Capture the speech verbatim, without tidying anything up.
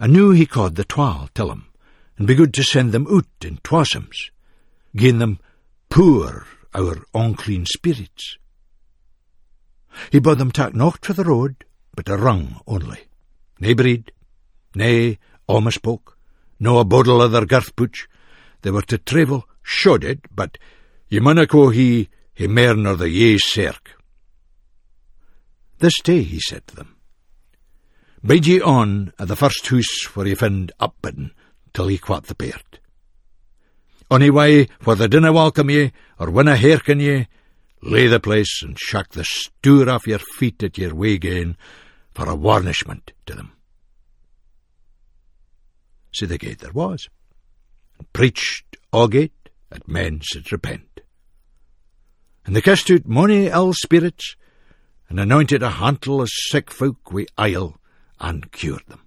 And now he called the twal till him, and begun to send them out in twasomes, gin them poor our unclean spirits. He bade them tak nocht for the road, but a rung only. Nae breed, nae almost spoke, no a bodle of their girth pooch. They were to travel shodded, but ye munna go he he mair nor the ye serk. This day, he said to them, bide ye on at the first house where ye find upbidden till ye quat the beard. Ony way where they dinna welcome ye, or winna hearken ye, lay the place and shake the stour off your feet at your way gain for a warnishment to them. So they gaed their was, and preached agate that men should repent. And they cast out mony ill spirits, and anointed a hantle of sick folk wi' oil, and cured them.